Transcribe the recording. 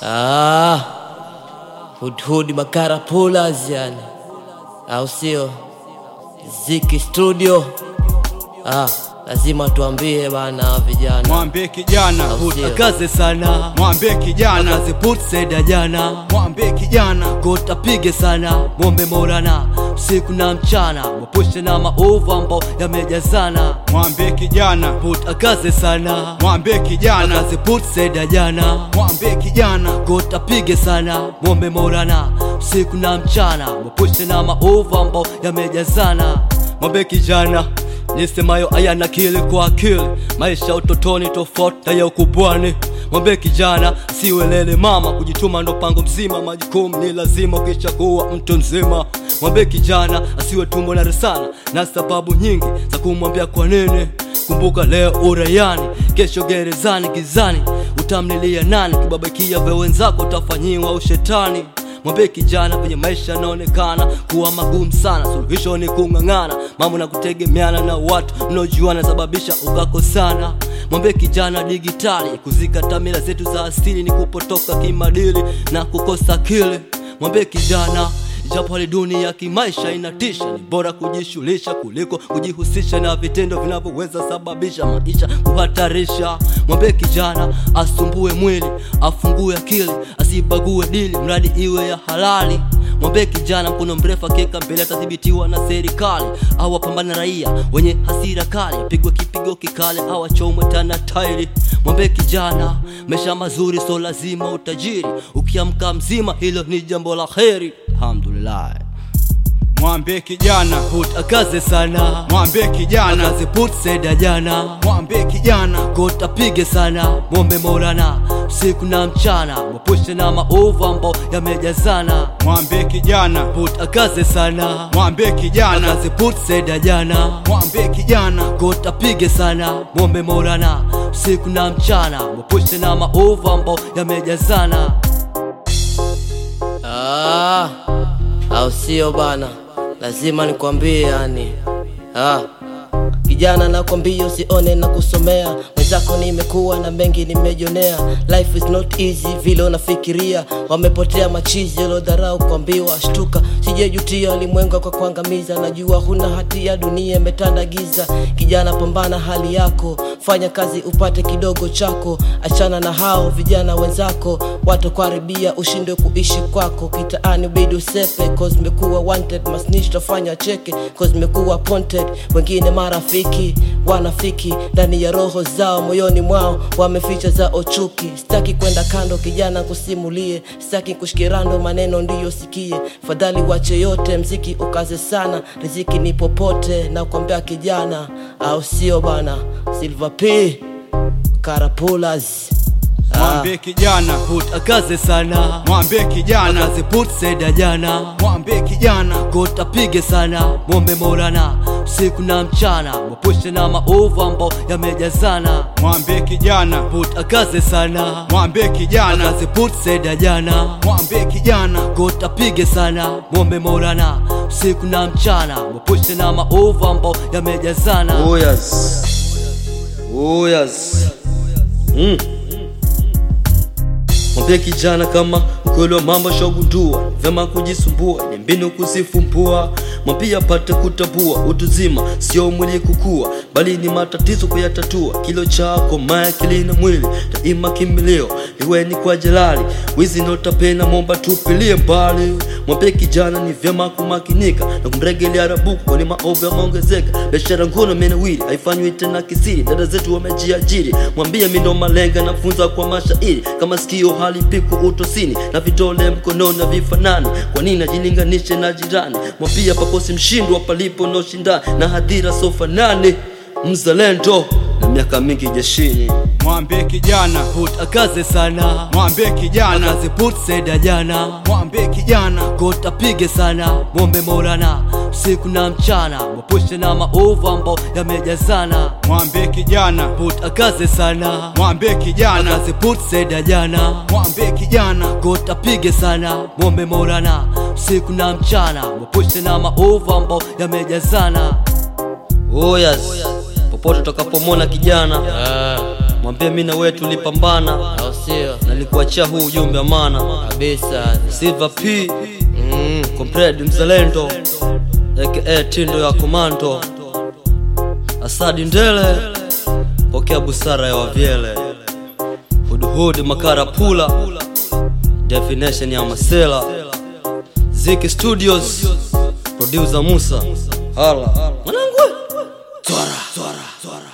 Hudhudi Makara Pullers yani, au sio? Ziki Studio. Lazima tuambie bana vijana. Mwambie kijana akaze sana. Mwambie kijana akaze put saida jana. Mwambie kijana gota pige sana. Mwombe Maulana usiku na mchana, mapushe na maovu ambao yamejazana. Mwambie kijana put akaze sana. Mwambie kijana akaze put saida jana. Mwambie kijana gota pige sana. Mwombe Maulana usiku na mchana, mapushe na maovu ambao yamejazana. Mwambie kijana nisemayo hayana kile kwa akili, maisha utotoni tofauti ya ukubwani. Mwambie kijana siwelele mama, kujituma ndo pango mzima, majukumu ni lazima ukisha kuwa mtu mzima. Mwambie kijana asiwe tumbo na resana, na sababu nyingi za kumwambia kwa nini. Kumbuka leo uraiani, kesho gerezani gizani, utamlilia nani? Kibabakia vya wenzako utafanyiwa ushetani. Mwambie kijana kwenye maisha naonekana kuwa magumu sana, suluhisho ni kung'ang'ana, mambo na kutegemeana na watu mnaojuana sababisha ukakosana. Mwambie kijana digitali kuzika tamila zetu za asili ni kupotoka kimadili na kukosa akili. Mwambie kijana japo hali dunia kimaisha inatisha, ni bora kujishughulisha kuliko kujihusisha na vitendo vinavyoweza sababisha maisha kuhatarisha. Mwambie kijana asumbue mwili, afungue akili, asibague dili, mradi iwe ya halali. Mwambie kijana mkono mrefu keka mbele atathibitiwa na serikali, au wapambana raia wenye hasira kali, pigwe kipigo kikali au achomwe tana tairi. Mwambie kijana maisha mazuri so lazima utajiri, ukiamka mzima hilo ni jambo la kheri. Alhamdulillah. Mwambie kijana put akaze sana. Mwambie kijana akaze put saida jana. Mwambie kijana gota pige sana. Mwombe Maulana usiku na mchana, mapushe na maovu ambao yamejazana. Mwambie kijana put akaze sana. Mwambie kijana akaze put saida jana. Mwambie kijana gota pige sana. Mwombe Maulana usiku na mchana, mapushe na maovu ambao yamejazana. Au sio bana? Lazima nikwambie yani. Kijana nakwambia usione na kusomea, mwenzako nimekuwa na mengi nimejionea. Life is not easy vile unafikiria, wamepotea machizi yalodharau kuambiwa. Shtuka sijejutia ulimwengu kwa kuangamiza, najua huna hatia dunia imetanda giza. Kijana pambana hali yako, fanya kazi upate kidogo chako, achana na hao vijana wenzako watakuharibia ushindwe kuishi kwako. Kitaani ubidi usepe cause mekuwa wanted, masnitch tafanya cheke cause mekuwa ponted. Wengine marafiki wanafiki ndani ya roho zao, moyoni mwao wameficha zao chuki. Sitaki kwenda kando kijana kusimulie, sitaki kushikirando maneno ndiyo sikie. Fadhali wache yote mziki ukaze sana, riziki ni popote na kuambia kijana, au sio bana? Silver P Makara Pullers. Mwambie kijana put akaze sana. Mwambie kijana akaze put saida jana. Mwambie kijana gota pige sana. Mwombe Maulana usiku na mchana, mapushe na maovu ambao yamejazana. Mwambie kijana put akaze sana. Mwambie kijana akaze put saida jana. Mwambie kijana gota pige sana. Mwombe Maulana usiku na mchana, mapushe na maovu ambao yamejazana. Oh yes. Mwambie kijana kama ukweli wa mambo shogundua, vyema kujisumbua ni mbinu kusifumbua. Mwambie apate kutambua utuzima sio mwili kukua, bali ni matatizo kuyatatua. Kilo chako maya kilina mwili daima kimilio, iwe ni kwa jalali wizi notapena momba tupilie mbali. Mwambie kijana ni vyema kumakinika na kumregelea rabuku kwani maovu yameongezeka. Biashara ngono menawili haifanywi tena kisiri, dada zetu wamejiajiri. Mwambie mimi ndo malenga nafunza kwa mashairi, kama sikio halipiku utosini na vidole mkononi na vifanani, kwa nini najilinganishe na jirani? Mwambie pakosi mshindwa palipo no shindani, na hadhira sofa nani mzalendo na miaka mingi jeshini. Mwambie kijana put akaze sana. Mwambie kijana akaze put saida jana. Mwambie kijana gota pige sana. Mwombe Maulana usiku na mchana, mapushe na maovu ambao yamejazana. Mwambie kijana put akaze sana. Mwambie kijana akaze put saida jana. Mwambie kijana gota pige sana. Mwombe Maulana usiku na mchana, mapushe na maovu ambao yamejazana. Oh yes. Popote utakapomona kijana mwambie mimi na wewe tulipambana, au sio? nalikuachia huu ujumbe amana Kabisa. Silver P Comrade mzalendo aka Tindo ya Komando Asadi Ndele, pokea busara ya wavyele, Hudhud Makara Pula, definition ya Masela, Ziki Studios, producer Musa. Hala mwanangu, twara